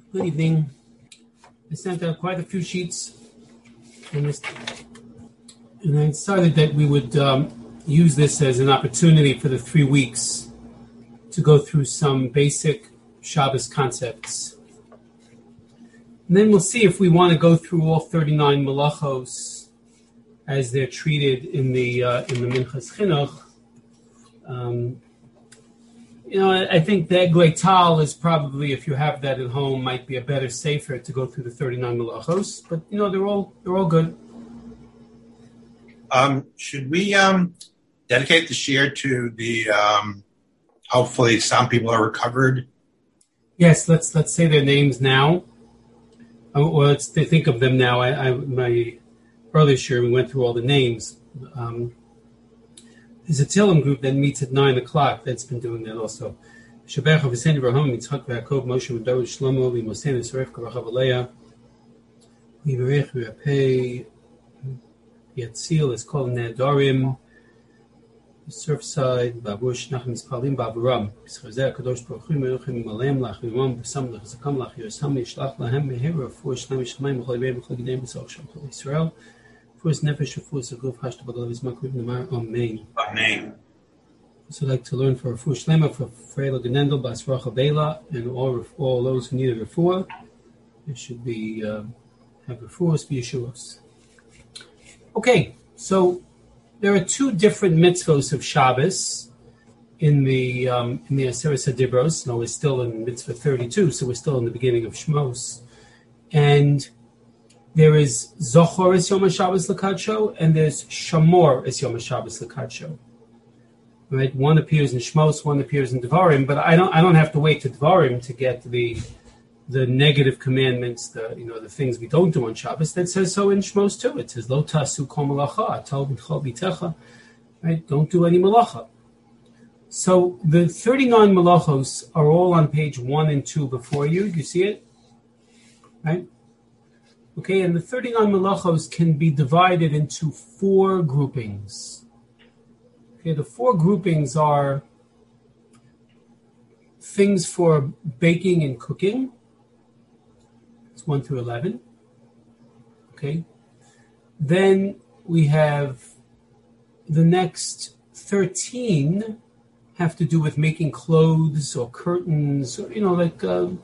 Good evening. I sent out quite a few sheets, and I decided that we would use this as an opportunity for the 3 weeks to go through some basic Shabbos concepts. And then we'll see if we want to go through all 39 malachos as they're treated in the Minchas Chinuch. I think the Eglei Tal is probably, if you have that at home, might be a better safer to go through the 39 malachos. But they're all good. Should we dedicate the shir to the? Hopefully, some people are recovered. Yes, let's say their names now, or let's think of them now. My earlier shir we went through all the names. There's a Tillim group that meets at 9 o'clock that's been doing that also. Shaberach V'Sein Avraham Yitzchak V'Yaakov Moshe V'David Shlomo V'Mosein V'Soref K'Rachav Aleya V'Yirech V'Yapei Yatzil is called Nedarim Surfside Babush Nachem Spalim Baburam B'Schazeh Kadosh Baruch Hu Meruchim Malem Lachimam B'Sam Lechazakam Lach Yosam Yishlach Lahem Mehera For Shlam Yishmayim B'Chol Yibei B'Chol Gidei B'Sach Shem Chol Yisrael First Nefesh Rafus Aguf Hashta B'Galav Yizmakriv Nemar Amen. Amen. So I'd like to learn for Rafus Shlema for Freila Genendel Bas Racha Beila and all those who need a refuah. It should be have refuahs for Yeshuas. Okay, so there are 2 different mitzvos of Shabbos in the Aseret HaDibros. No, we're still in mitzvah 32, so we're still in the beginning of Shmos, and there is Zochor es Yom HaShabbos L'Kadsho, and there's Shamor es Yom HaShabbos L'Kadsho. Right? One appears in Shmos, one appears in Devarim, but I don't have to wait to Devarim to get the negative commandments, the things we don't do on Shabbos. That says so in Shmos too. It says Lo tasu kol malacha, atal b'chol bitecha. Right? Don't do any malacha. So the 39 malachos are all on page 1 and 2 before you. You see it? Right? Okay, and the 39 malachos can be divided into 4 groupings. Okay, the 4 groupings are things for baking and cooking. It's 1 through 11. Okay. Then we have the next 13 have to do with making clothes or curtains, or, like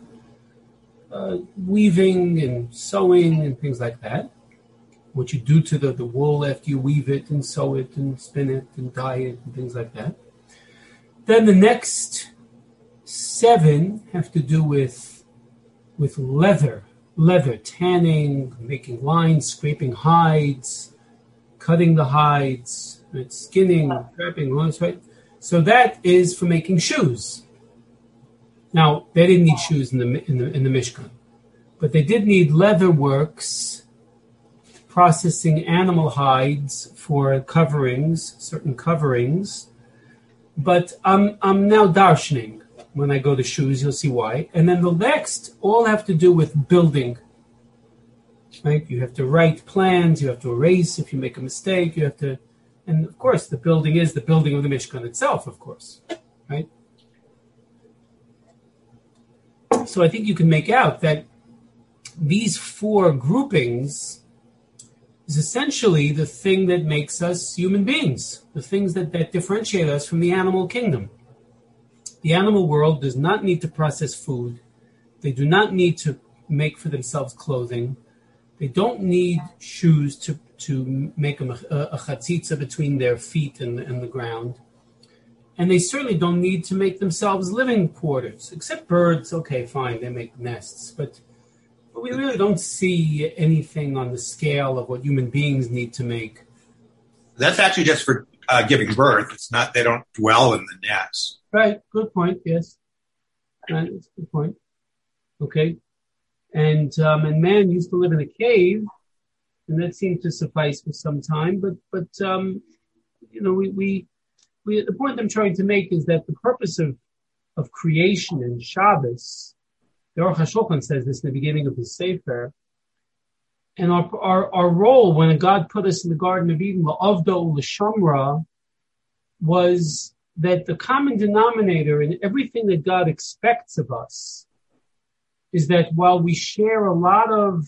weaving and sewing and things like that. What you do to the wool after you weave it and sew it and spin it and dye it and things like that. Then the next 7 have to do with leather, tanning, making lines, scraping hides, cutting the hides, right, skinning, wrapping, right? So that is for making shoes. Now, they didn't need shoes in the Mishkan, but they did need leather works, processing animal hides for coverings, certain coverings. But I'm now darshaning. When I go to shoes, you'll see why. And then the next all have to do with building. Right? You have to write plans, you have to erase if you make a mistake, and of course the building is the building of the Mishkan itself, of course. Right? So I think you can make out that these 4 groupings is essentially the thing that makes us human beings, the things that differentiate us from the animal kingdom. The animal world does not need to process food. They do not need to make for themselves clothing. They don't need shoes to make a chatzitza between their feet and the ground. And they certainly don't need to make themselves living quarters, except birds. Okay, fine, they make nests. But we really don't see anything on the scale of what human beings need to make. That's actually just for giving birth. It's not, they don't dwell in the nest. Right, good point, yes. Right, that's a good point. Okay. And man used to live in a cave, and that seemed to suffice for some time. But the point I'm trying to make is that the purpose of creation in Shabbos, the Aruch HaShulchan says this in the beginning of his Sefer, and our role when God put us in the Garden of Eden, La'avdo L'Shamra, was that the common denominator in everything that God expects of us is that while we share a lot of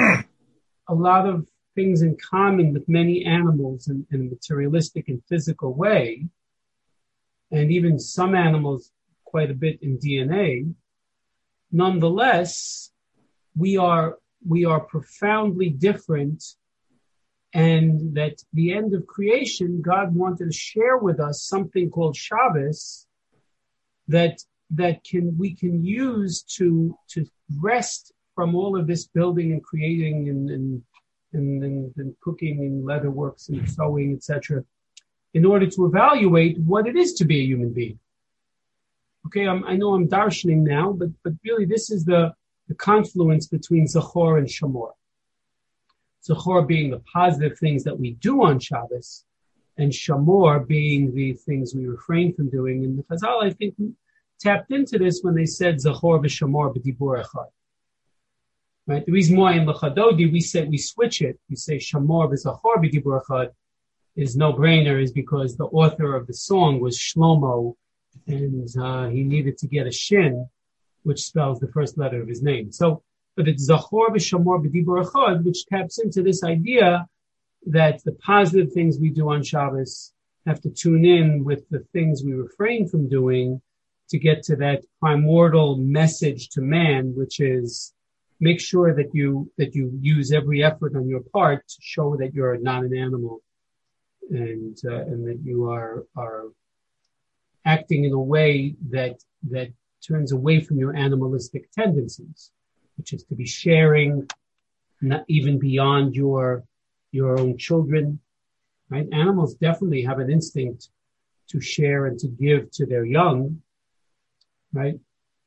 things in common with many animals in a materialistic and physical way, and even some animals quite a bit in DNA, nonetheless, we are profoundly different, and that the end of creation, God wanted to share with us something called Shabbos that we can use to rest from all of this building and creating and cooking and leatherworks and sewing, etc., in order to evaluate what it is to be a human being. Okay, I know I'm darshaning now, but really this is the confluence between Zachor and Shamor. Zachor being the positive things that we do on Shabbos, and Shamor being the things we refrain from doing. And the Chazal, I think, tapped into this when they said Zachor v'Shamor b'dibur echad. Right? The reason why in L'chadodi we switch it, we say Shamor v'Zachor b'dibur echad is no-brainer, is because the author of the song was Shlomo, and he needed to get a shin, which spells the first letter of his name. So, but it's Zachor v'Shamor b'dibur echad, which taps into this idea that the positive things we do on Shabbos have to tune in with the things we refrain from doing to get to that primordial message to man, which is make sure that you use every effort on your part to show that you're not an animal, and that you are acting in a way that turns away from your animalistic tendencies, which is to be sharing, not even beyond your own children, right? Animals definitely have an instinct to share and to give to their young, right?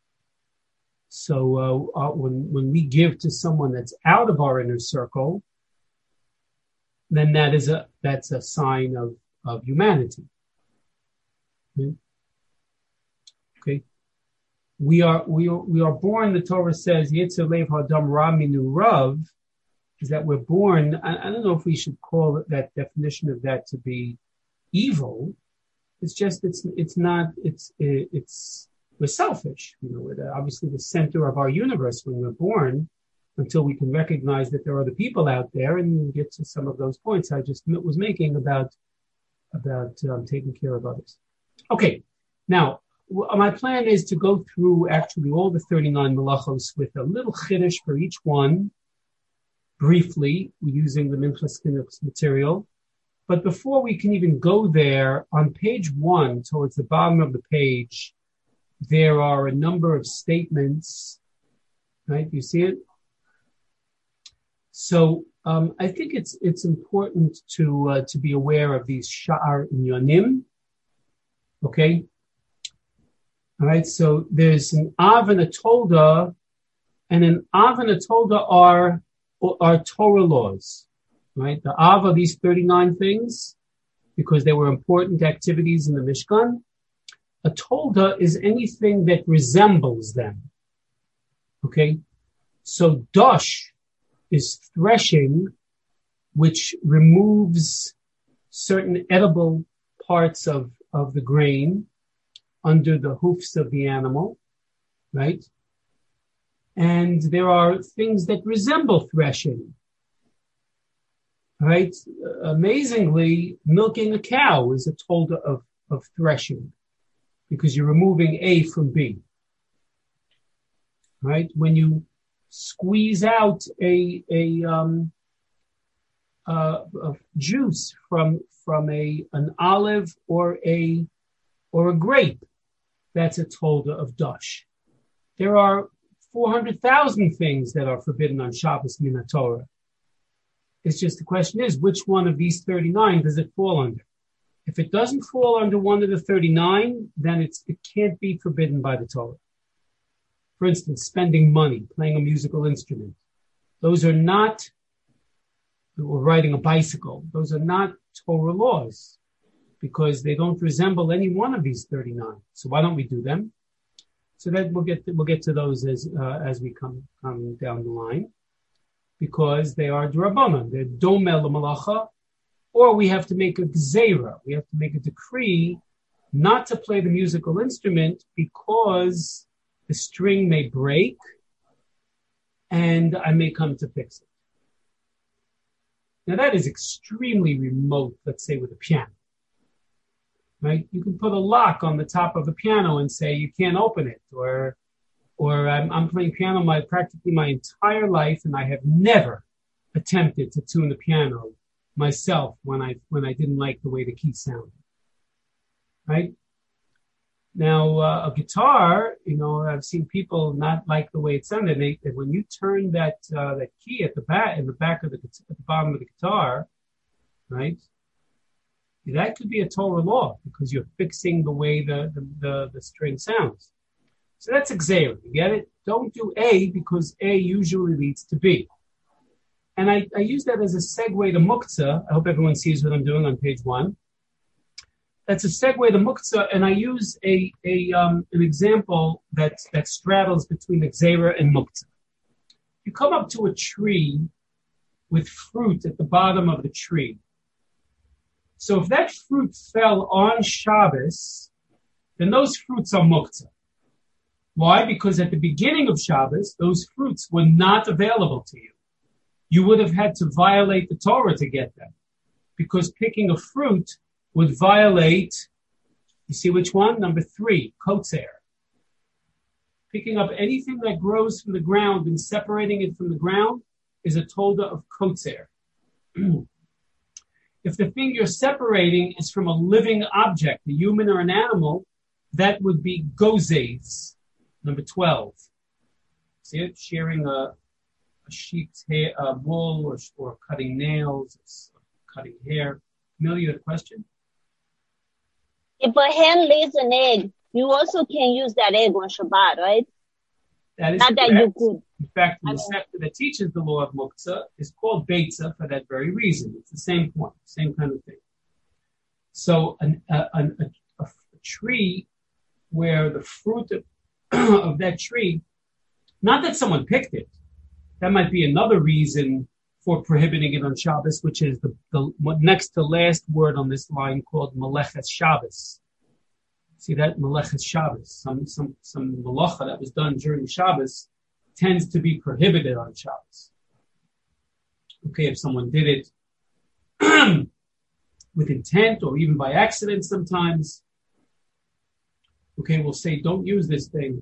So when we give to someone that's out of our inner circle, then that's a sign of humanity. Okay. We are born, the Torah says, Yetzer Lev Hadam Ra Minu Rav, is that we're born. I don't know if we should call it that definition of that to be evil. It's just, we're selfish. We're obviously the center of our universe when we're born, until we can recognize that there are other people out there, and we'll get to some of those points I just was making about taking care of others. Okay. Now, my plan is to go through actually all the 39 melachos with a little chiddush for each one, briefly, using the Minchas Chinuch's material. But before we can even go there, on page 1, towards the bottom of the page, there are a number of statements, right? You see it? So I think it's important to be aware of these sha'ar inyanim. Okay? All right, so there's an Av and a Tolda, and an Av and a Tolda are Torah laws, right? The Av are these 39 things because they were important activities in the Mishkan. A Tolda is anything that resembles them, okay? So Dosh is threshing, which removes certain edible parts of the grain under the hoofs of the animal, right? And there are things that resemble threshing, right? Amazingly, milking a cow is a tolda of threshing, because you're removing A from B, right? When you squeeze out a juice from an olive or a grape, that's a tolda of Dosh. There are 400,000 things that are forbidden on Shabbos min Torah. It's just the question is, which one of these 39 does it fall under? If it doesn't fall under one of the 39, then it can't be forbidden by the Torah. For instance, spending money, playing a musical instrument. Those are not, or riding a bicycle. Those are not Torah laws, because they don't resemble any one of these 39. So why don't we do them? So that we'll get to those as we come down the line, because they are d'Rabbanan. They're domel l'malacha, or we have to make a gzeira. We have to make a decree not to play the musical instrument because the string may break, and I may come to fix it. Now that is extremely remote, let's say with a piano, right? You can put a lock on the top of a piano and say you can't open it, or I'm playing piano practically my entire life, and I have never attempted to tune the piano myself when I didn't like the way the key sounded, right? Now, a guitar, I've seen people not like the way it sounded. When you turn that key at the back, at the bottom of the guitar, right? That could be a Torah law because you're fixing the way the string sounds. So that's Xera. You get it? Don't do A because A usually leads to B. And I use that as a segue to Muktzah. I hope everyone sees what I'm doing on page 1. That's a segue to Muktzah, and I use an example that straddles between Xera and Muktzah. You come up to a tree with fruit at the bottom of the tree. So if that fruit fell on Shabbos, then those fruits are Muktzah. Why? Because at the beginning of Shabbos, those fruits were not available to you. You would have had to violate the Torah to get them, because picking a fruit would violate, you see which one? Number 3, kotzer. Picking up anything that grows from the ground and separating it from the ground is a tolda of kotzer. If the thing you're separating is from a living object, a human or an animal, that would be gozes, number 12. See it? Shearing a sheep's hair, wool, or cutting nails, cutting hair. Amelia, you had a question? If a hen lays an egg, you also can use that egg on Shabbat, right? That is not correct. That you could. In fact, the sector that teaches the law of Muktzah is called Beitzah for that very reason. It's the same point, same kind of thing. So a tree where the fruit of that tree, not that someone picked it, that might be another reason for prohibiting it on Shabbos, which is the next to last word on this line called Meleches Shabbos. See that? Meleches Shabbos. Some melacha that was done during Shabbos tends to be prohibited on Shabbos. Okay, if someone did it with intent or even by accident sometimes, okay, we'll say, don't use this thing.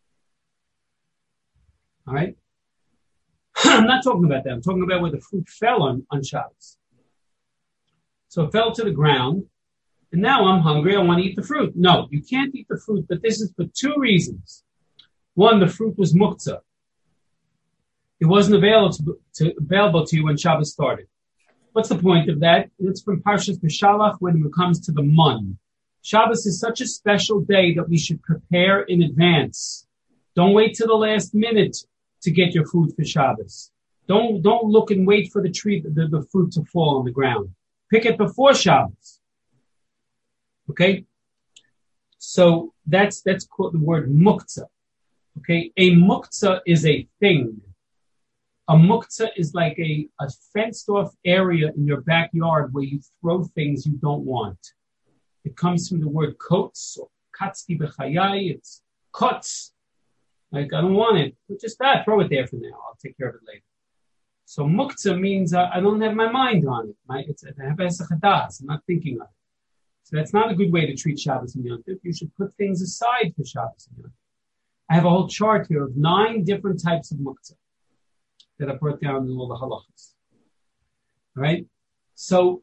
All right? I'm not talking about that. I'm talking about where the fruit fell on Shabbos. So it fell to the ground, and now I'm hungry. I want to eat the fruit. No, you can't eat the fruit, but this is for 2 reasons. One, the fruit was muktzah. It wasn't available to you when Shabbos started. What's the point of that? It's from Parshas Beshalach when it comes to the mun. Shabbos is such a special day that we should prepare in advance. Don't wait till the last minute to get your food for Shabbos. Don't look and wait for the fruit to fall on the ground. Pick it before Shabbos. Okay? So that's called the word muktzah. Okay? A muktzah is a thing. A muktzah is like a fenced off area in your backyard where you throw things you don't want. It comes from the word kotz, or katzki b'chayai, it's kotz. Like, I don't want it. But just throw it there for now. I'll take care of it later. So muktzah means I don't have my mind on it. I have esach hadas. I'm not thinking of it. So that's not a good way to treat Shabbos and Yom Tov. You should put things aside for Shabbos and Yom Tov. I have a whole chart here of 9 different types of muktzah that I brought down in all the halachas. All right? So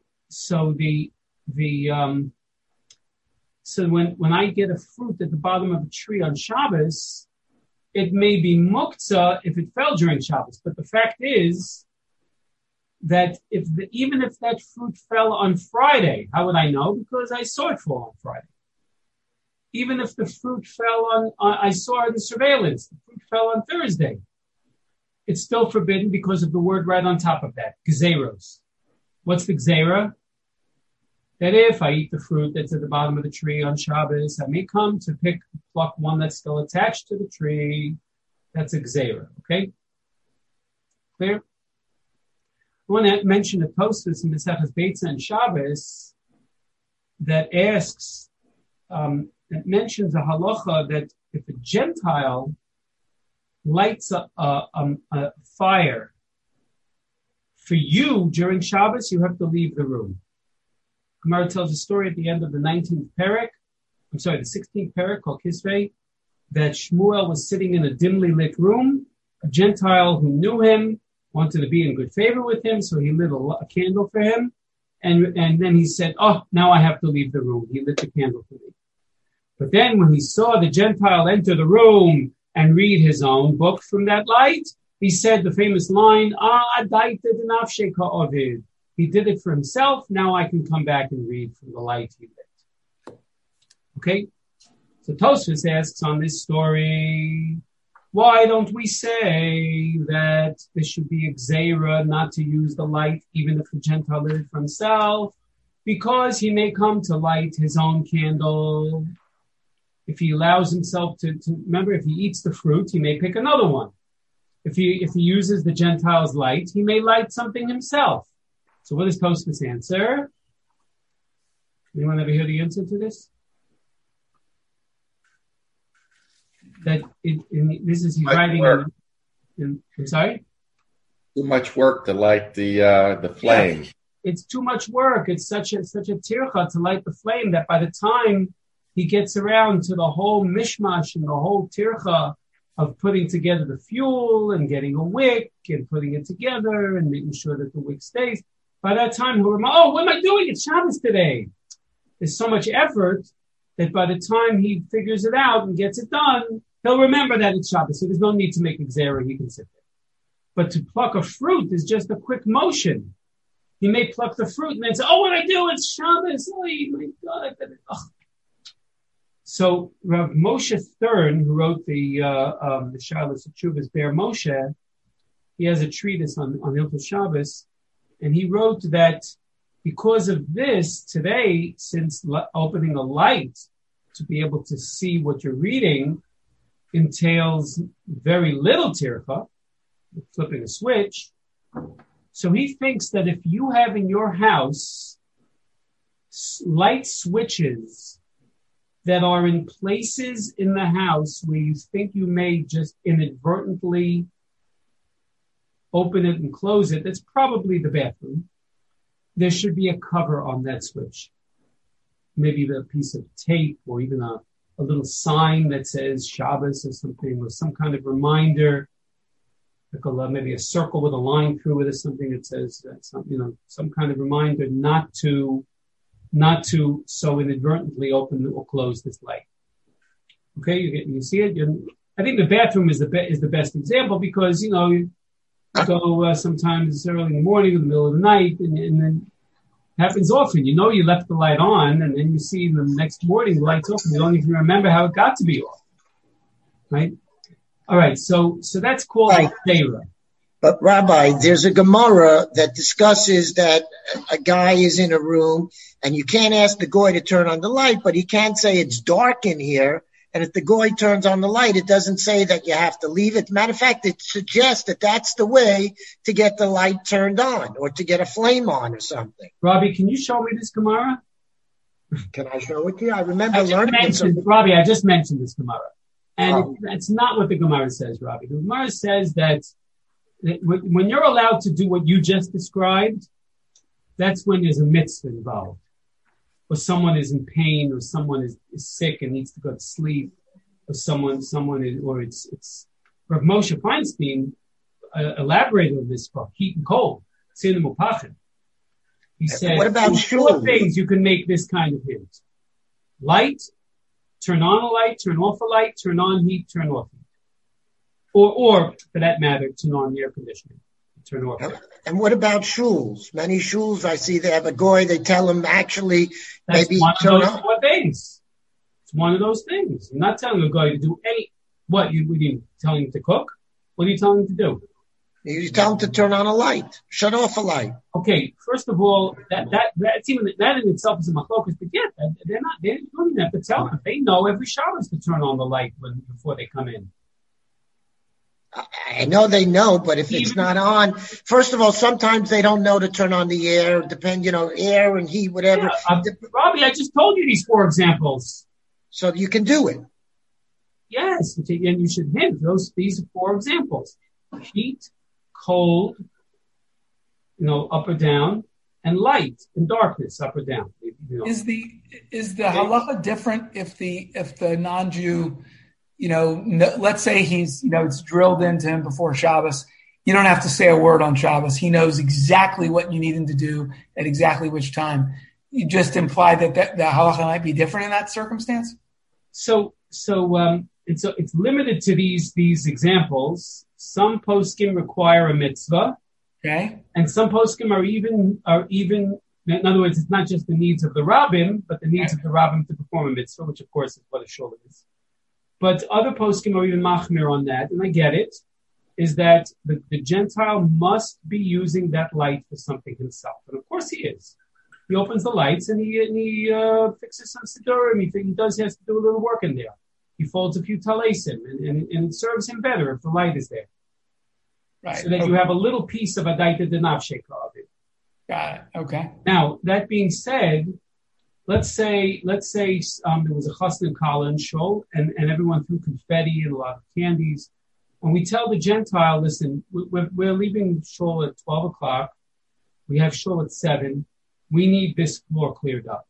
when I get a fruit at the bottom of a tree on Shabbos, it may be muktzah if it fell during Shabbos, but the fact is that even if that fruit fell on Friday, how would I know? Because I saw it fall on Friday. Even if the fruit fell I saw it in surveillance, the fruit fell on Thursday. It's still forbidden because of the word right on top of that, gzeros. What's the gzera? That if I eat the fruit that's at the bottom of the tree on Shabbos, I may come to pluck one that's still attached to the tree. That's a gzera, okay? Clear? I want to mention a Tosfos in Maseches Beitzah and Shabbos that asks, that mentions a halacha that if a Gentile lights a fire for you during Shabbos, you have to leave the room. Gemara tells a story at the end of the 16th parak called Kisvei, that Shmuel was sitting in a dimly lit room. A Gentile who knew him wanted to be in good favor with him, so he lit a candle for him. And then he said, oh, now I have to leave the room. He lit the candle for me. But then when he saw the Gentile enter the room and read his own book from that light, he said the famous line, he did it for himself. Now I can come back and read from the light he lit. Okay? So Tosfos asks on this story, why don't we say that this should be a gzeira not to use the light even if the Gentile lit it for himself? Because he may come to light his own candle. If he allows himself to remember, if he eats the fruit, he may pick another one. If he uses the Gentile's light, he may light something himself. So what does Tosfos answer? Anyone ever hear the answer to this? That this is he's writing I'm sorry? Too much work to light the flame. Yeah, it's too much work. It's such a tircha to light the flame that by the time he gets around to the whole mishmash and the whole tircha of putting together the fuel and getting a wick and putting it together and making sure that the wick stays, by that time he'll remember, oh, what am I doing? It's Shabbos today. There's so much effort that by the time he figures it out and gets it done, he'll remember that it's Shabbos. So there's no need to make a gzera. He can sit there. But to pluck a fruit is just a quick motion. He may pluck the fruit and then say, oh, what I do? It's Shabbos. Oh, my God. So Rav Moshe Stern, who wrote the Shalos Teshuvos Be'er Moshe, he has a treatise on Hilchos Shabbos, and he wrote that because of this, today, since opening a light to be able to see what you're reading entails very little tircha, flipping a switch, so he thinks that if you have in your house light switches that are in places in the house where you think you may just inadvertently open it and close it, that's probably the bathroom. There should be a cover on that switch. Maybe a piece of tape or even a little sign that says Shabbos or something, or some kind of reminder, like maybe a circle with a line through it or something that says, some kind of reminder not to so inadvertently open or close this light. Okay, you see it. I think the bathroom is the best example because you go sometimes early in the morning, in the middle of the night, and then it happens often. You left the light on, and then you see the next morning the light's off, and you don't even remember how it got to be off. Right? All right. So that's called a gzeira. But Rabbi, there's a Gemara that discusses that a guy is in a room and you can't ask the goy to turn on the light, but he can't say it's dark in here. And if the goy turns on the light, it doesn't say that you have to leave it. Matter of fact, it suggests that that's the way to get the light turned on or to get a flame on or something. Robbie, can you show me this Gemara? Can I show it to you? I remember learning it. Robbie, I just mentioned this Gemara. And it's not what the Gemara says, Robbie. The Gemara says that when you're allowed to do what you just described, that's when there's a mitzvah involved. Or someone is in pain, or someone is sick and needs to go to sleep, or someone is, or it's Rav Moshe Feinstein elaborated on this for heat and cold. He said, what about four things you can make this kind of hint. Light, turn on a light, turn off a light, turn on heat, turn off heat. Or for that matter, turn on the air conditioning. Turn off. And what about shuls? Many shuls, I see they have a goy, they tell them actually that's maybe one turn of those on. four things. It's one of those things. You're not telling a guy to do any, what you telling him to cook? What are you telling him to do? You tell him to turn on a light, shut off a light. Okay, first of all, that's even, that in itself is a machlokas, but yet, they're doing that to tell them. They know every Shabbos to turn on the light before they come in. I know they know, but if it's not on, first of all, sometimes they don't know to turn on the air, air and heat, whatever. Yeah, Robbie, I just told you these four examples. So you can do it. Yes, and you should hint. These are 4 examples: heat, cold, up or down, and light and darkness, up or down. Is the halacha different if the non-Jew, let's say he's, it's drilled into him before Shabbos. You don't have to say a word on Shabbos. He knows exactly what you need him to do at exactly which time. You just imply that the halacha might be different in that circumstance. So it's limited to these examples. Some poskim require a mitzvah, okay, and some poskim are even. In other words, it's not just the needs of the rabbim, but the needs of the rabbim to perform a mitzvah, which of course is what a shul is. But other poskim are even machmir on that, and I get it. Is that the Gentile must be using that light for something himself, and of course he is. He opens the lights and he fixes some siddurim. He has to do a little work in there. He folds a few talesim, and it serves him better if the light is there. Right. So that you have a little piece of adaita denafsheka of it. Got it. Okay. Now, that being said, let's say there was a chasna kala in shul, and everyone threw confetti and a lot of candies. And we tell the Gentile, listen, we're leaving shul at 12 o'clock. We have shul at 7. We need this floor cleared up.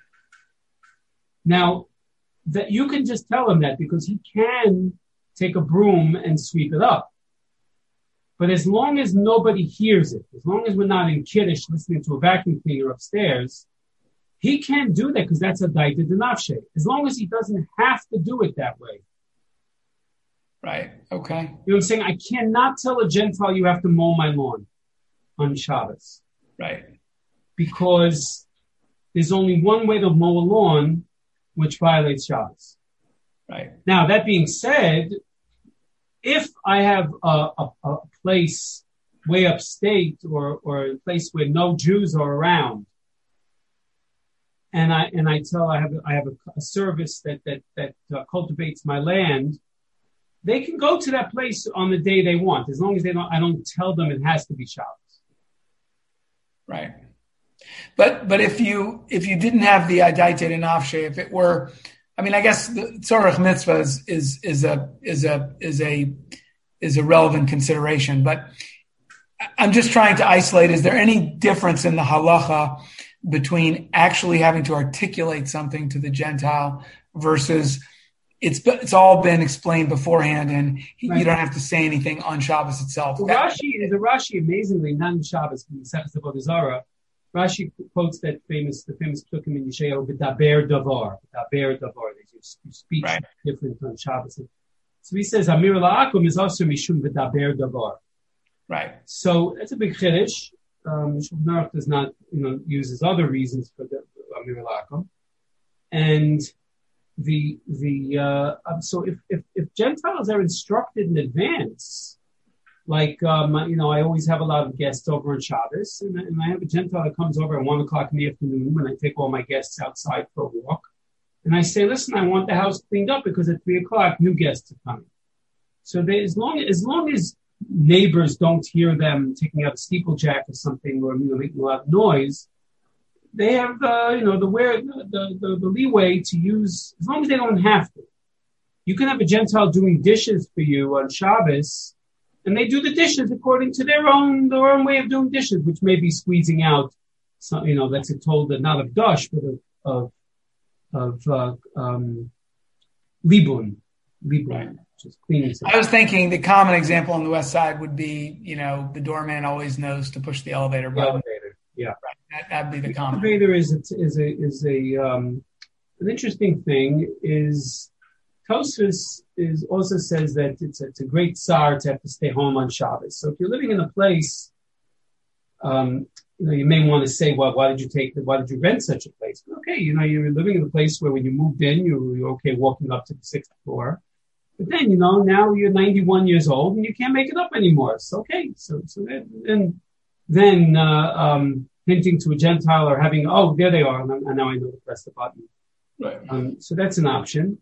Now, that you can just tell him that because he can take a broom and sweep it up. But as long as nobody hears it, as long as we're not in Kiddush listening to a vacuum cleaner upstairs, he can't do that because that's a daita denafshe. As long as he doesn't have to do it that way. Right. Okay. You know what I'm saying? I cannot tell a Gentile you have to mow my lawn on Shabbos. Right. Because there's only one way to mow a lawn, which violates Shabbos. Right. Now, that being said, if I have a place way upstate or a place where no Jews are around, and I tell I have a service that cultivates my land, they can go to that place on the day they want, as long as I don't tell them it has to be Shabbos. Right. But if you didn't have the adaita denafshe, if it were, I mean, I guess the tzorech mitzvah is a relevant consideration. But I'm just trying to isolate: is there any difference in the halacha between actually having to articulate something to the Gentile versus it's all been explained beforehand, and you don't have to say anything on Shabbos itself? The Rashi, amazingly, not in Shabbos, but in Sefes Avodah Zarah, Rashi quotes the famous psukim in Yeshayahu, "B'daber davar." You speak different on Shabbos. So he says, "Amir la'akum is also mishum b'daber davar." Right. So that's a big chiddush. Shulchan Aruch does not, uses other reasons for the Amir la'akum, and so if Gentiles are instructed in advance. Like, I always have a lot of guests over on Shabbos, and I have a Gentile that comes over at 1 o'clock in the afternoon when I take all my guests outside for a walk. And I say, listen, I want the house cleaned up because at 3 o'clock, new guests are coming. So as long as neighbors don't hear them taking out a steeplejack or something or, making a lot of noise, they have, the leeway to use, as long as they don't have to. You can have a Gentile doing dishes for you on Shabbos, and they do the dishes according to their own way of doing dishes, which may be squeezing out some, that's told that not of dash, but of libun, right. Just cleaning. I was thinking the common example on the West Side would be, the doorman always knows to push the elevator button. Elevator, yeah. Right. That'd be the common. Elevator is an interesting thing. Is Tosfos also says that it's a great tsar to have to stay home on Shabbos. So if you're living in a place, you may want to say, well, why did you rent such a place? But okay, you're living in a place where when you moved in, you're okay walking up to the 6th floor. But then, now you're 91 years old and you can't make it up anymore. So, okay. So then hinting to a Gentile or having, oh, there they are. And now I know to press the button. Right. So that's an option.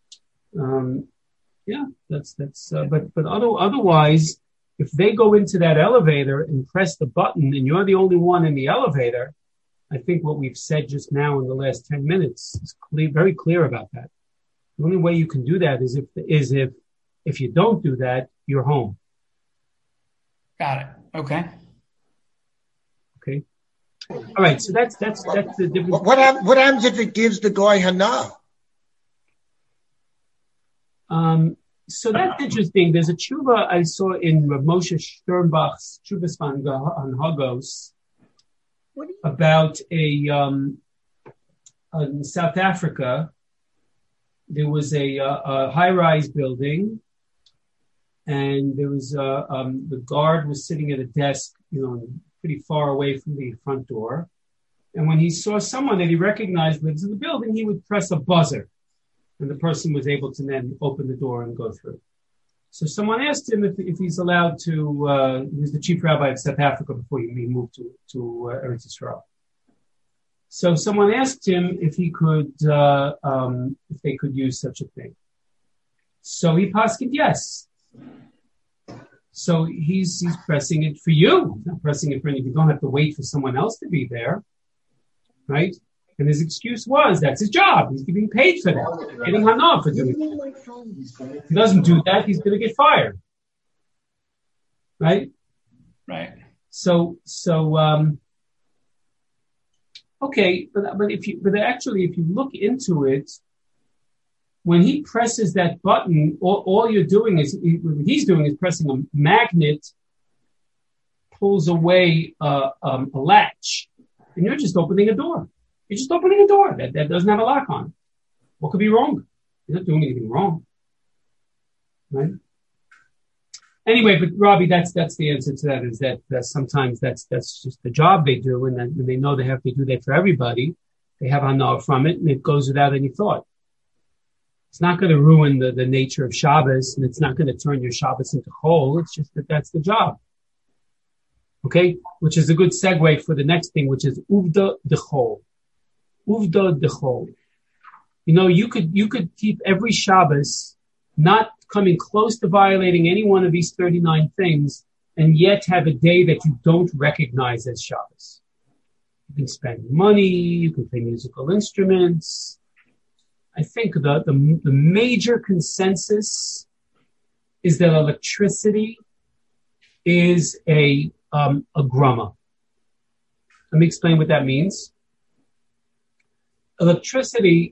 But otherwise, if they go into that elevator and press the button and you're the only one in the elevator, I think what we've said just now in the last 10 minutes is very clear about that. The only way you can do that is if you don't do that, you're home. Got it. Okay. Okay. All right. So that's the difference. What happens if it gives the guy hana? So that's interesting. There's a tshuva I saw in Rav Moshe Sternbach's Tshuvas on Hagos about in South Africa. There was a high-rise building, and there was the guard was sitting at a desk, pretty far away from the front door. And when he saw someone that he recognized lives in the building, he would press a buzzer, and the person was able to then open the door and go through. So someone asked him if he's allowed to. He was the chief rabbi of South Africa before he moved to Eretz Yisrael. So someone asked him if he could, if they could use such a thing. So he paskined yes. So he's pressing it for you. He's not pressing it for you. You don't have to wait for someone else to be there, right? And his excuse was that's his job. He's getting paid for that. Getting hana for doing that. If he doesn't do that, he's going to get fired, right? Right. So. Okay, but if you look into it, when he presses that button, all you're doing is what he's doing is pressing a magnet, pulls away a latch, and you're just opening a door. You're just opening a door that doesn't have a lock on it. What could be wrong? You're not doing anything wrong, right? Anyway, but Robbie, that's the answer to that. Is that sometimes that's just the job they do, and then they know they have to do that for everybody. They have hana from it, and it goes without any thought. It's not going to ruin the nature of Shabbos, and it's not going to turn your Shabbos into chol. It's just that's the job. Okay, which is a good segue for the next thing, which is uvda dechol. Uvda dechol. You could keep every Shabbos not coming close to violating any one of these 39 things, and yet have a day that you don't recognize as Shabbos. You can spend money, you can play musical instruments. I think the major consensus is that electricity is a grama. Let me explain what that means. Electricity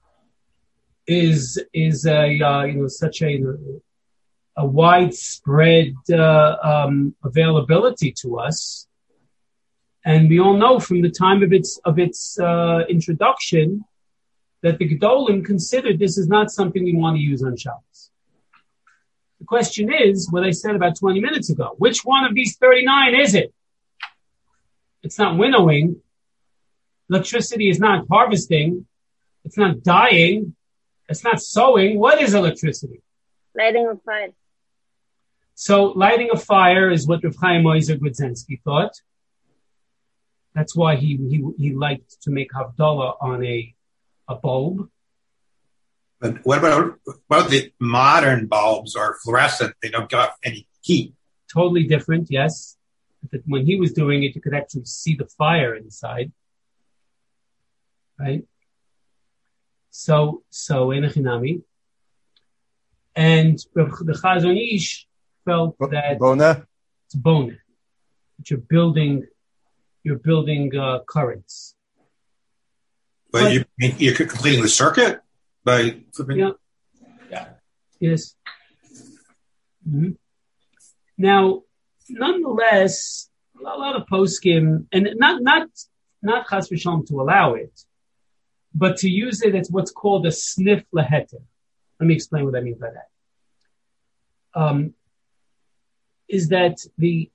is such a widespread availability to us, and we all know from the time of its introduction that the Gedolim considered this is not something we want to use on Shabbos. The question is what I said about 20 minutes ago: which one of these 39 is it? It's not winnowing. Electricity is not harvesting. It's not dyeing. It's not sewing. What is electricity? Lighting a fire. So lighting a fire is what Rav Chaim Oizer Grodzinski thought. That's why he liked to make Havdalah on a bulb. But what about the modern bulbs are fluorescent? They don't give off any heat. Totally different, yes. But when he was doing it, you could actually see the fire inside. Right? So Enochinami. And the Chazon Ish felt that it's bona. That you're building currents. But you're completing the circuit by flipping? Yeah. Yes. Mm-hmm. Now, nonetheless, a lot of poskim, and not chas v'shalom to allow it, but to use it as what's called a sniff laheter. Let me explain what I mean by that. Is that the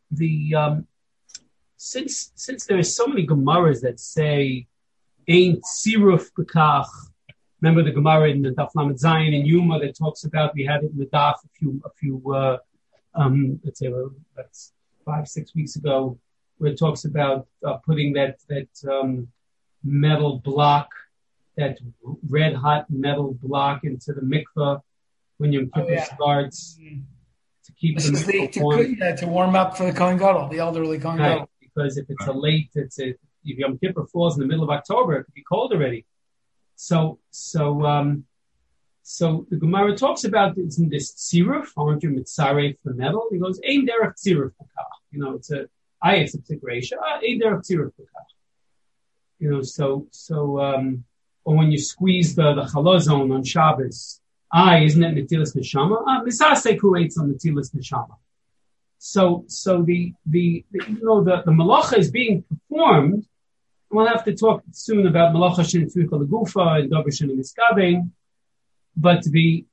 since there are so many Gemaras that say ain't siruf bekach. Remember the Gemara in the Daf Lamed Zayin in Yuma that talks about, we had it in the Daf a few let's say that's 5-6 weeks ago, where it talks about putting that metal block, that red hot metal block into the mikveh when Yom Kippur starts to keep the warm. To warm up for the Kohen Gadol, the elderly Kohen Gadol. Because if it's if Yom Kippur falls in the middle of October, it could be cold already. So So the Gemara talks about it's in this tziruf, aren't you mitzaref the metal? He goes, ein derech tziruf b'kach. It's a particular Aisha, ein derech tziruf b'kach. Or when you squeeze the chalazon on Shabbos, isn't it netilas neshama? Misaseh kuetz on netilas neshama. So the malacha is being performed. We'll have to talk soon about malacha shenetzricha legufa and davar shenemiskabein. But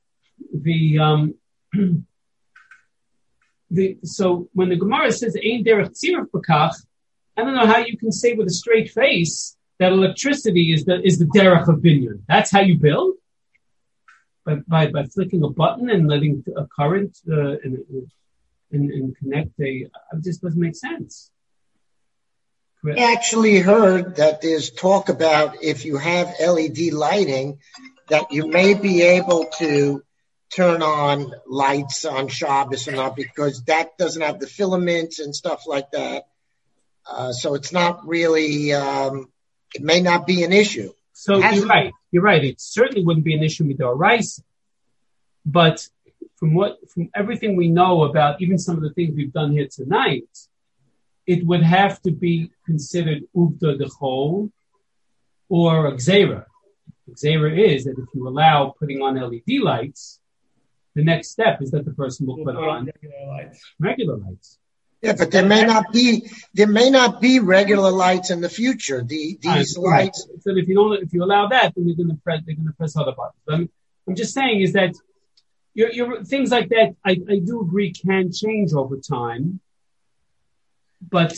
so when the Gemara says ein derech tziruf b'kach, I don't know how you can say with a straight face that electricity is the derech of binyan. That's how you build? By flicking a button and letting a current and connect it just doesn't make sense. Correct. I actually heard that there's talk about if you have LED lighting, that you may be able to turn on lights on Shabbos or not, because that doesn't have the filaments and stuff like that. So it's not really, it may not be an issue. So you're right. It certainly wouldn't be an issue with the rice. But from everything we know about even some of the things we've done here tonight, it would have to be considered uvda dechol or a gzeira. Gzeira is that if you allow putting on LED lights, the next step is that the person will put on regular lights. Yeah, but there may not be regular lights in the future. These lights. So if you allow that, then they're going to press other buttons. But I'm just saying is that your things like that, I do agree can change over time. But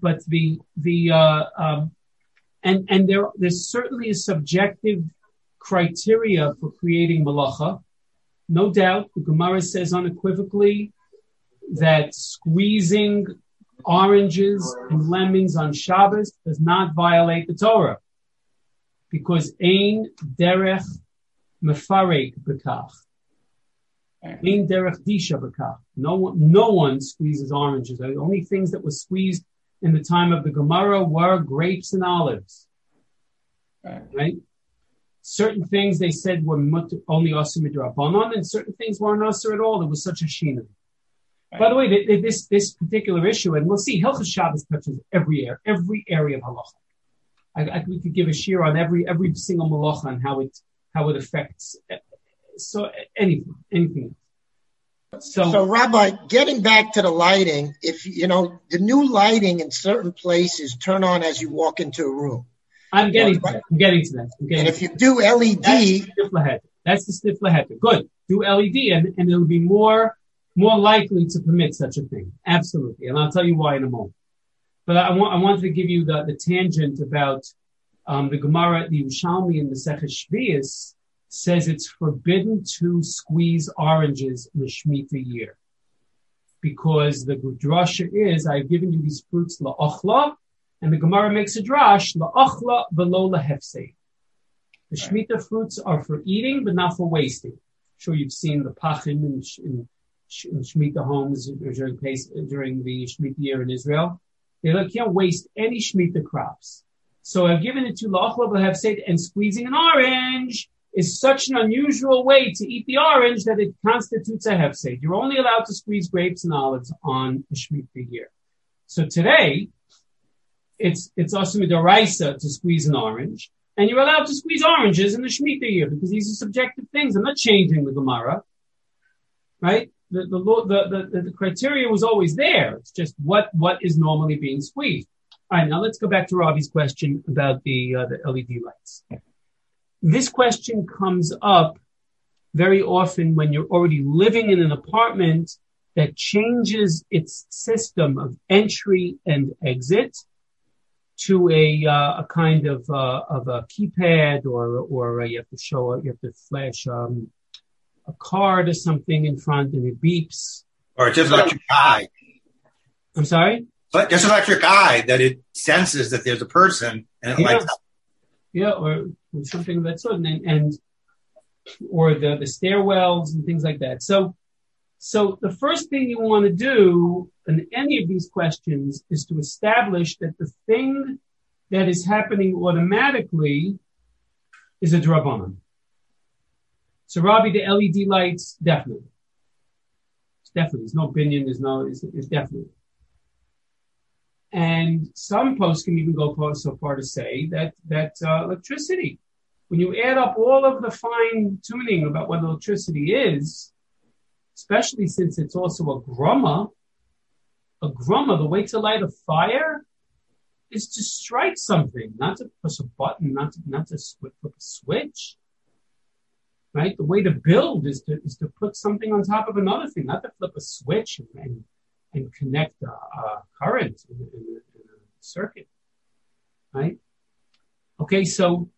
there's certainly a subjective criteria for creating malacha. No doubt, the Gemara says unequivocally that squeezing oranges and lemons on Shabbos does not violate the Torah, because ein derech mefarek b'kach, ein derech disha b'kach. No one squeezes oranges. The only things that were squeezed in the time of the Gemara were grapes and olives. Right? Certain things they said were only asur midrabanan, and certain things weren't asur at all. There was such a shina. Right. By the way, this particular issue, and we'll see, Hilchos Shabbos touches every area of halacha. We could give a shir on every single malacha and how it affects. So anything. So Rabbi, getting back to the lighting, if the new lighting in certain places turn on as you walk into a room. I'm getting to that. And if you do LED, that's the stiff laheter. Good. Do LED, and it'll be more likely to permit such a thing. Absolutely. And I'll tell you why in a moment. But I wanted to give you the tangent about the Gemara, the Yerushalmi in the Maseches Shvius says it's forbidden to squeeze oranges in the Shemitah year, because the drasha is, I've given you these fruits la'ochla, and the Gemara makes a drash la'ochla v'lo lahefsei. The Shemitah fruits are for eating, but not for wasting. I'm sure you've seen the pachim in Shemitah homes during the Shemitah year in Israel. They can't waste any Shemitah crops. So I've given it to la'ochla v'lahefsei, and squeezing an orange is such an unusual way to eat the orange that it constitutes a hefsed. You're only allowed to squeeze grapes and olives on a Shemitah year. So today, it's asur midaraisa to squeeze an orange, and you're allowed to squeeze oranges in the Shemitah year, because these are subjective things. I'm not changing the Gemara, right? The criteria was always there. It's just what is normally being squeezed. All right, now let's go back to Ravi's question about the LED lights. This question comes up very often when you're already living in an apartment that changes its system of entry and exit to a kind of a keypad, or you have to flash a card or something in front, and it beeps. Or just electric eye. I'm sorry? But just electric eye, that it senses that there's a person and it lights up. Yeah, or something of that sort, and or the stairwells and things like that. So the first thing you want to do in any of these questions is to establish that the thing that is happening automatically is a drabanan. So Rabbi, the LED lights, definitely. It's definitely. There's no opinion, it's definitely. And some posts can even go so far to say that electricity, when you add up all of the fine tuning about what electricity is, especially since it's also a grumma, the way to light a fire is to strike something, not to push a button, not to flip a switch. Right? The way to build is to put something on top of another thing, not to flip a switch and connect a current in a circuit. Right? Okay, so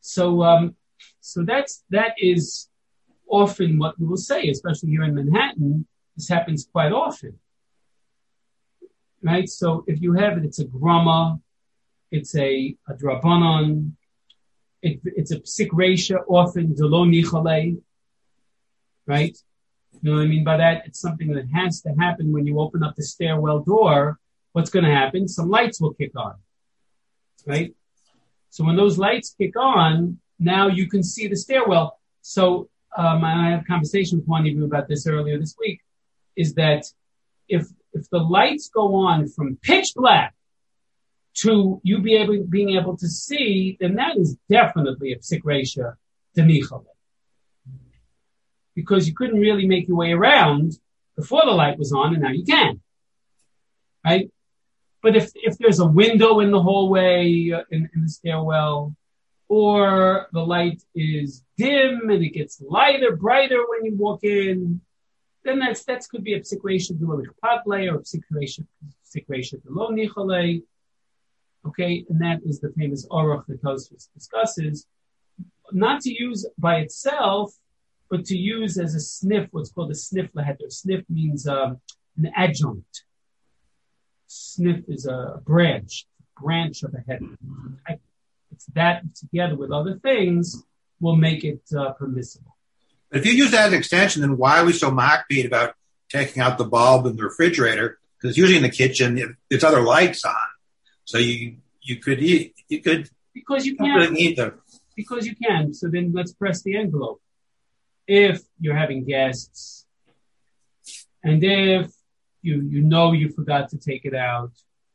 that is often what we will say, especially here in Manhattan. This happens quite often. Right? So if you have it, it's a grama, it's a drabanan, it's a psik reisha, often delo nichale. Right? You know what I mean by that? It's something that has to happen when you open up the stairwell door. What's going to happen? Some lights will kick on. Right? So when those lights kick on, now you can see the stairwell. So I had a conversation with one of you about this earlier this week, is that if the lights go on from pitch black to you being able to see, then that is definitely a psik reisha denichale. Because you couldn't really make your way around before the light was on, and now you can. Right? But if there's a window in the hallway, in the stairwell, or the light is dim and it gets lighter, brighter when you walk in, then that could be a psik reisha d'lo nichale or a psik reisha d'lo nichale. Okay, and that is the famous Aruch that Tosfos discusses. Not to use by itself, but to use as a sniff, what's called a sniff laheter. Sniff means an adjunct. Sniff is a branch of a header. It's that together with other things will make it permissible. If you use that as an extension, then why are we so makpid about taking out the bulb in the refrigerator? Because usually in the kitchen, there's other lights on. So you could because you can really need them. Because you can. So then let's press the envelope. If you're having guests, and if you forgot to take it out,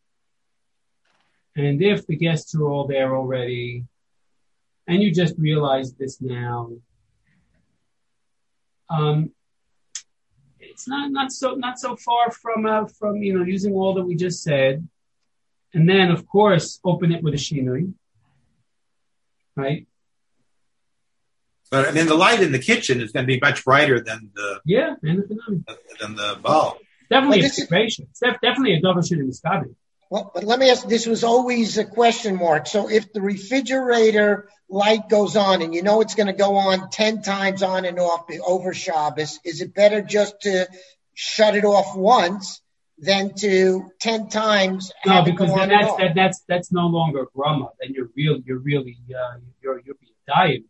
and if the guests are all there already, and you just realized this now, it's not so far from using all that we just said. And then, of course, open it with a shinui, right? But I mean, the light in the kitchen is going to be much brighter than the bulb. Definitely a situation. It's definitely a double shooting miskabi. Well, but let me ask. This was always a question mark. So, if the refrigerator light goes on, and it's going to go on 10 times on and off over Shabbos, is it better just to shut it off once than to 10 times? No, because then that's no longer grama. Then you're being dying.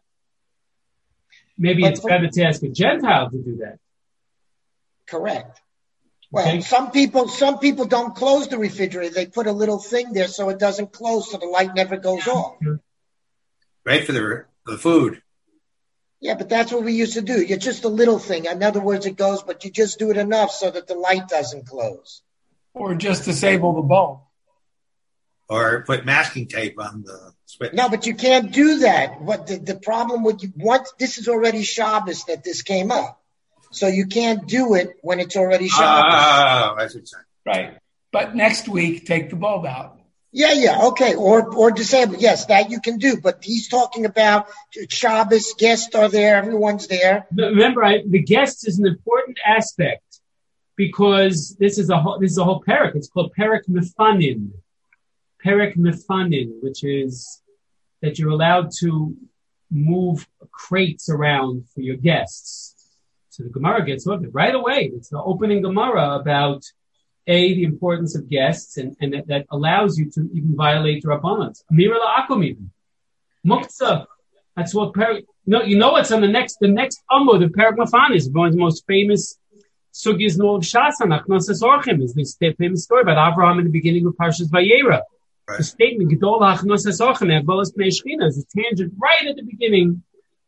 Maybe it's better to ask a Gentile to do that. Correct. Well, okay. Some people don't close the refrigerator. They put a little thing there so it doesn't close, so the light never goes off. Right, for the food. Yeah, but that's what we used to do. It's just a little thing. In other words, it goes, but you just do it enough so that the light doesn't close. Or just disable the bulb. Or put masking tape on the switch. No, but you can't do that. What the problem with you? Once this is already Shabbos that this came up, so you can't do it when it's already Shabbos. That's exactly right. But next week, take the bulb out. Yeah, okay, or disable. Yes, that you can do. But he's talking about Shabbos. Guests are there. Everyone's there. Remember, the guests is an important aspect because this is a whole parak. It's called parak mefanin. Parak mefanin, which is that you're allowed to move crates around for your guests. So the Gemara gets on it right away. It's the opening Gemara about the importance of guests and that allows you to even violate Rabbanot. Amira la'akum even. Muktzah. That's what parak. What's on the next Amud of parak mefanin is one of the most famous sugis in all of Shas Achnosas Orchim is this famous story about Avraham in the beginning of Parshas Vayera. Right. The statement, Gedol HaAchnosas Orchim, Agbolas Pnei Shechina, is a tangent right at the beginning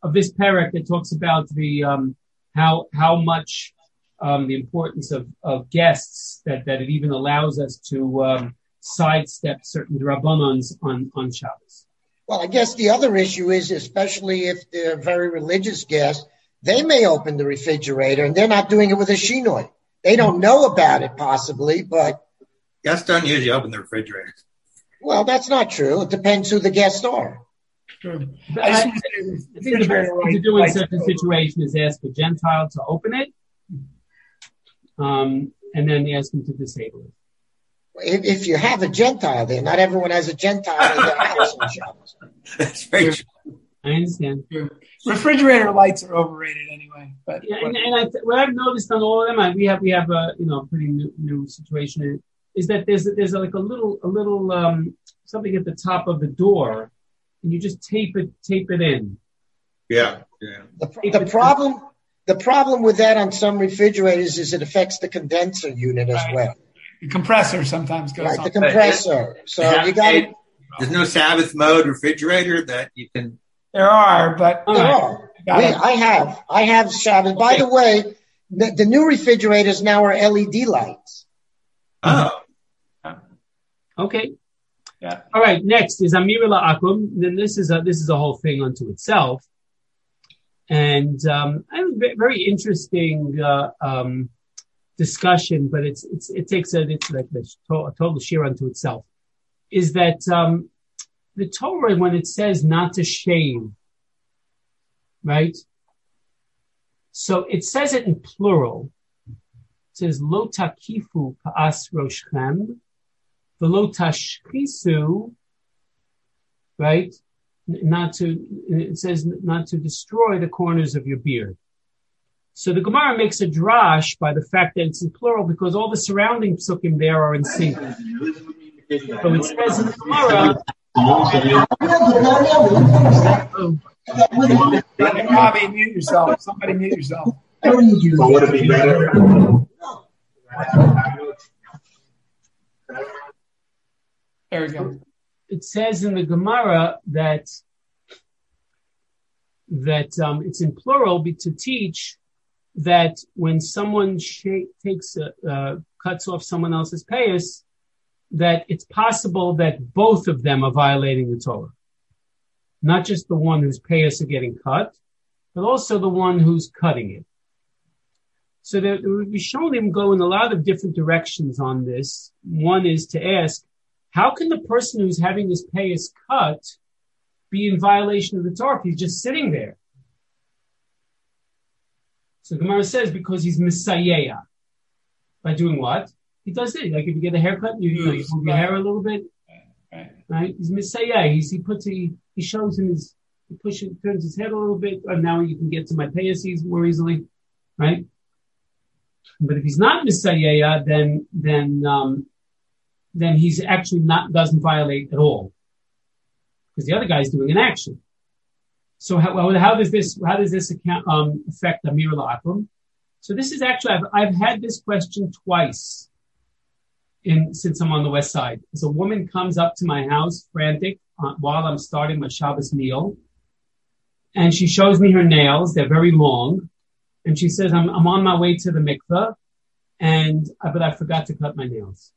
of this parak that talks about the how much the importance of guests that it even allows us to sidestep certain drabbanans on Shabbos. Well, I guess the other issue is, especially if they're very religious guests, they may open the refrigerator and they're not doing it with a shinoi. They don't know about it possibly, but guests don't usually open the refrigerators. Well, that's not true. It depends who the guests are. True. I think the best thing to do in such a situation is ask a Gentile to open it, and then ask him to disable it. If you have a Gentile there, not everyone has a Gentile in their house on Shabbos. That's very true. I understand. Refrigerator lights are overrated anyway. But yeah, and what I've noticed on all of them, we have a pretty new situation, is that there's like a little something at the top of the door, and you just tape it in. Yeah. The problem with that on some refrigerators is it affects the condenser unit as well. The compressor sometimes goes on. The compressor. So you got. There's no Sabbath mode refrigerator that you can. There are, but there are. I have Sabbath. By the way, the new refrigerators now are LED lights. Oh. Okay. Yeah. All right. Next is Amira La'akum. Then this is a whole thing unto itself, and very interesting discussion. But it's like a total shir unto itself. Is that the Torah, when it says not to shave, right? So it says it in plural. It says lo takifu pa'as roshchem. V'lo tashchisu, right? It says not to destroy the corners of your beard. So the Gemara makes a drash by the fact that it's in plural because all the surrounding psukim there are in singular. So it says in the Gemara. Robbie, mute yourself. Somebody mute yourself. Would it be better? There we go. It says in the Gemara that it's in plural to teach that when someone cuts off someone else's payas, that it's possible that both of them are violating the Torah. Not just the one whose payas are getting cut, but also the one who's cutting it. So the Rishonim go in a lot of different directions on this. One is to ask, how can the person who's having his payas cut be in violation of the Torah if he's just sitting there? So the Gemara says because he's Messiah. By doing what? He does it. Like if you get a haircut, you move your hair a little bit. Right? He's Messiah. He shows him turns his head a little bit, and now you can get to my payas more easily. Right? But if he's not Messiah, then he's actually doesn't violate at all. Because the other guy's doing an action. So how does this affect Amir La'akum? So this is actually, I've had this question twice since I'm on the west side. As a woman comes up to my house frantic while I'm starting my Shabbos meal, and she shows me her nails. They're very long. And she says, I'm on my way to the mikveh, but I forgot to cut my nails.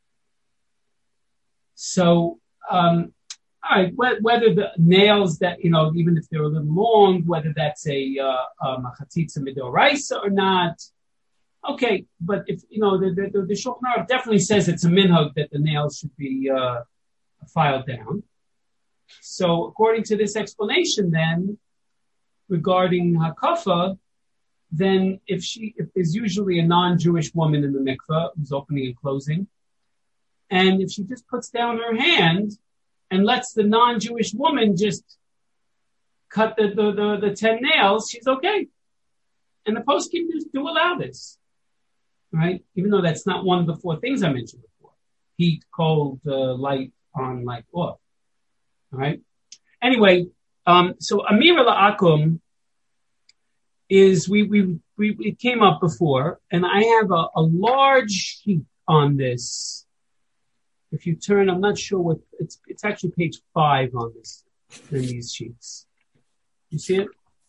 So, all right, whether the nails that, even if they're a little long, whether that's a chatzitza midoraisa or not, okay. But if, the Shulchan Aruch definitely says it's a minhag that the nails should be filed down. So according to this explanation then, regarding hakafa, then if there's usually a non-Jewish woman in the mikveh who's opening and closing, and if she just puts down her hand and lets the non-Jewish woman just cut the 10 nails, she's okay. And the poskim do allow this, right? Even though that's not one of the 4 things I mentioned before. Heat, cold, light, on, light, off. All right? Anyway, so Amira La'akum is, we came up before, and I have a large sheet on this. If you turn, I'm not sure it's actually page 5 on this, in these sheets. You see it?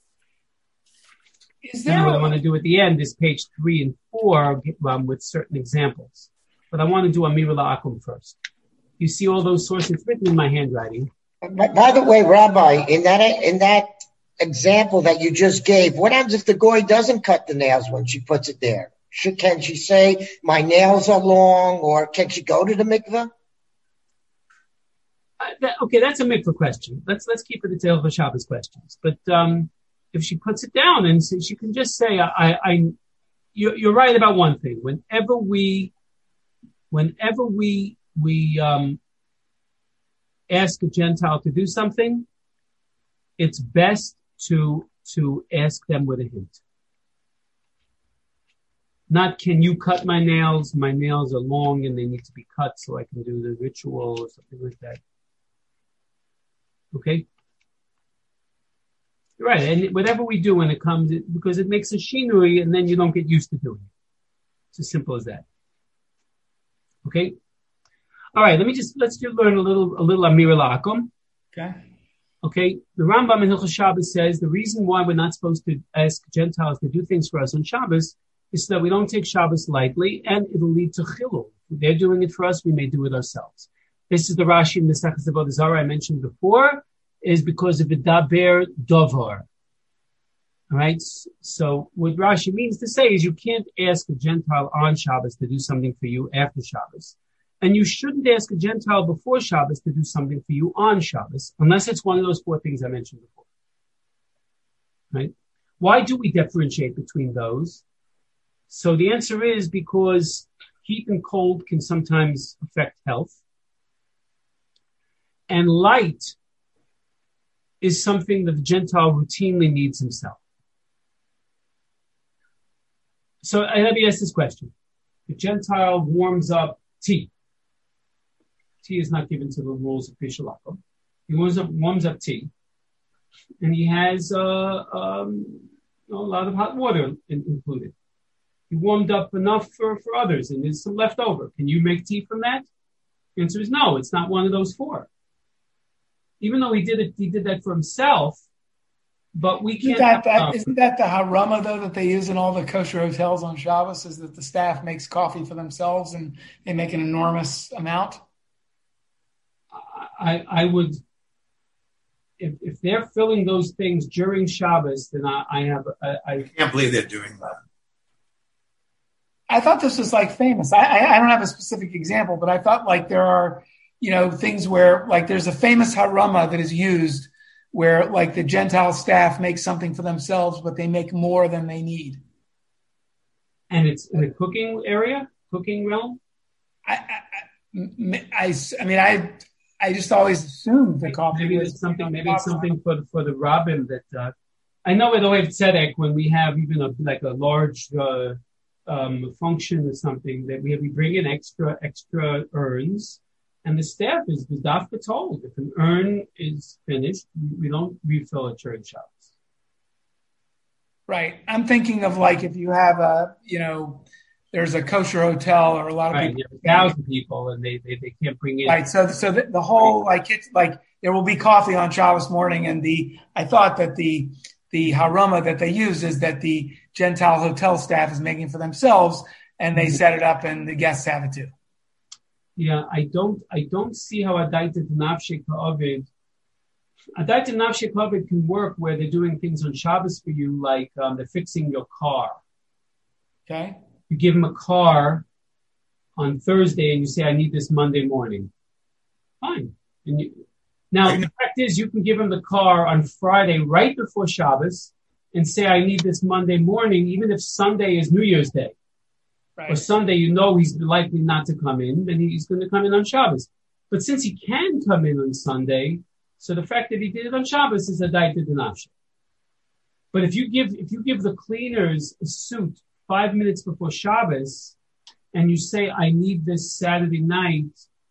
Then what I want to do at the end is page 3 and 4 with certain examples. But I want to do Amira La'akum first. You see all those sources written in my handwriting. By the way, Rabbi, in that example that you just gave, what happens if the goy doesn't cut the nails when she puts it there? Can she say, my nails are long, or can she go to the mikveh? Okay, that's a mikveh question. Let's keep it to the Shabbos questions. But if she puts it down and she can just say, you're right about one thing. Whenever we ask a Gentile to do something, it's best to ask them with a hint. Not, can you cut my nails? My nails are long and they need to be cut so I can do the ritual or something like that. Okay? You're right. And whatever we do when it comes, because it makes a shinui and then you don't get used to doing it. It's as simple as that. Okay? All right, let's just learn a little Amira La'akum. Okay? The Rambam in Hilchos Shabbos says the reason why we're not supposed to ask Gentiles to do things for us on Shabbos is so that we don't take Shabbos lightly, and it'll lead to chilul. If they're doing it for us, we may do it ourselves. This is the Rashi in Maseches Avodah Zarah I mentioned before, is because of the daber dovar. All right? So what Rashi means to say is you can't ask a Gentile on Shabbos to do something for you after Shabbos. And you shouldn't ask a Gentile before Shabbos to do something for you on Shabbos, unless it's one of those 4 things I mentioned before. Right? Why do we differentiate between those? So the answer is because heat and cold can sometimes affect health. And light is something that the Gentile routinely needs himself. So let me ask this question. The Gentile warms up tea. Tea is not given to the rules of Pisha Lakum. He warms up tea. And he has a lot of hot water included. He warmed up enough for others, and there's some left over. Can you make tea from that? The answer is no, it's not one of those 4. Even though he did that for himself, but we can't. Isn't that the harama, though, that they use in all the kosher hotels on Shabbos, is that the staff makes coffee for themselves and they make an enormous amount? I would, if they're filling those things during Shabbos, then I can't believe they're doing that. I thought this was like famous. I don't have a specific example, but I thought like there are, things where like there's a famous harama that is used where like the Gentile staff makes something for themselves, but they make more than they need. And it's in the cooking realm? I just always assumed the coffee. Maybe it's something for the rabbin that I know at Ohev Tzedek when we have even a large function or something that we bring in extra urns, and the staff is dafka told if an urn is finished, we don't refill it during Shabbos. Right. I'm thinking of like if you have there's a kosher hotel or a lot of people. Yeah, 1,000 people and they can't bring in. Right. So the whole it's like there will be coffee on Shabbos morning, and I thought that the harama that they use is that the Gentile hotel staff is making for themselves, and they set it up, and the guests have it too. Yeah, I don't see how Adaita Nafshei Ka'avid. Adaita Nafshei Ka'avid can work where they're doing things on Shabbos for you, like they're fixing your car. Okay. You give them a car on Thursday, and you say, "I need this Monday morning." Fine. Now, the fact is, you can give him the car on Friday right before Shabbos and say, "I need this Monday morning," even if Sunday is New Year's Day. Right. Or Sunday, he's likely not to come in, then he's going to come in on Shabbos. But since he can come in on Sunday, so the fact that he did it on Shabbos is a daita d'nafshe. But if you give the cleaners a suit 5 minutes before Shabbos, and you say, "I need this Saturday night,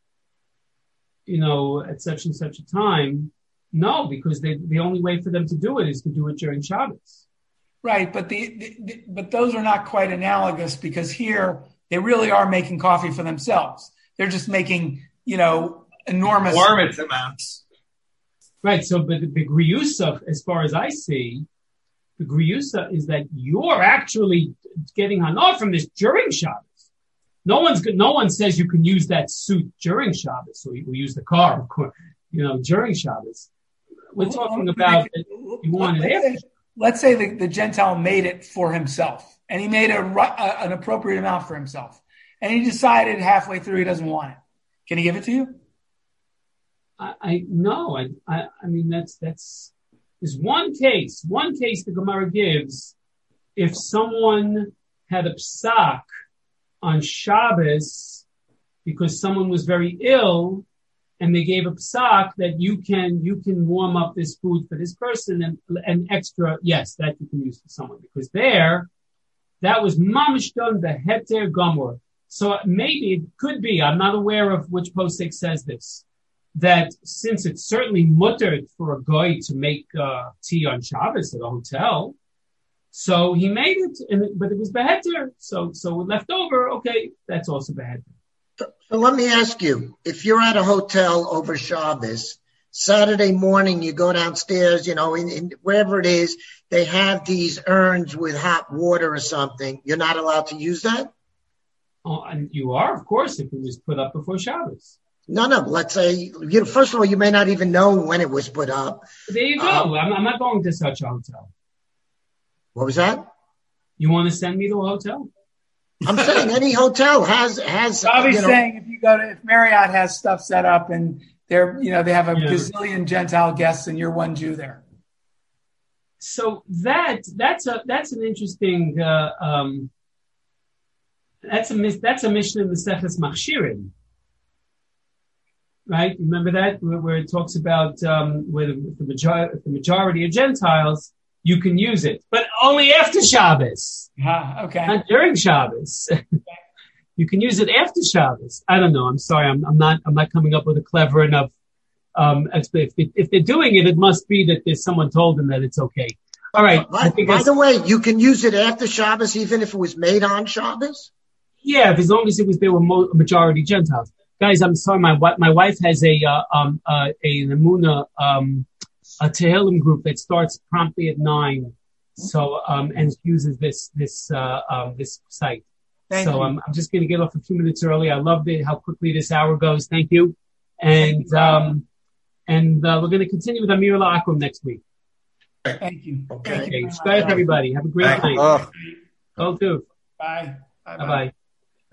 at such and such a time," no, because the only way for them to do it is to do it during Shabbos. Right, but but those are not quite analogous because here they really are making coffee for themselves. They're just making, enormous amounts. Right. So, but the Griyusov, as far as I see, The Griyusa is that you're actually getting hanor from this during Shabbos. No one says you can use that suit during Shabbos, so we use the car, of course, during Shabbos. We're talking about that you want it after. Let's say the Gentile made it for himself, and he made an appropriate amount for himself, and he decided halfway through he doesn't want it. Can he give it to you? No. I mean that's there's one case the Gemara gives if someone had a psak on Shabbos because someone was very ill and they gave a psak that you can warm up this food for this person and extra, yes, that you can use for someone because that was mamish done the heter gomor. So maybe it could be, I'm not aware of which posek says this, that since it's certainly muttered for a guy to make tea on Shabbos at a hotel, so he made it, but it was beheter, so left over, okay, that's also beheter. So let me ask you, if you're at a hotel over Shabbos, Saturday morning you go downstairs, in wherever it is, they have these urns with hot water or something, you're not allowed to use that? Oh, and you are, of course, if it was put up before Shabbos. No. Let's say, first of all, you may not even know when it was put up. There you go. I'm not going to such a hotel. What was that? You want to send me to a hotel? I'm saying any hotel has. Bobby's saying if Marriott has stuff set up and they have a gazillion Gentile guests and you're one Jew there. So that's an interesting. That's a mission in the Seches Machshirim. Right? Remember that where it talks about where the majority of Gentiles, you can use it, but only after Shabbos. Okay. Not during Shabbos. You can use it after Shabbos. I don't know. I'm sorry. I'm not coming up with a clever enough explanation. If they're doing it, it must be that there's someone told them that it's okay. All right. By the way, you can use it after Shabbos, even if it was made on Shabbos. Yeah, as long as there were majority Gentiles. Guys, I'm sorry. My wife has a Nemuna, a Tehillim group that starts promptly at 9. So, and uses this site. Thank you. I'm just going to get off a few minutes early. I loved it, how quickly this hour goes. Thank you. And we're going to continue with Amir La'akum next week. Thank you. Okay. Good everybody. Have a great night. Go too. Bye. Bye-bye.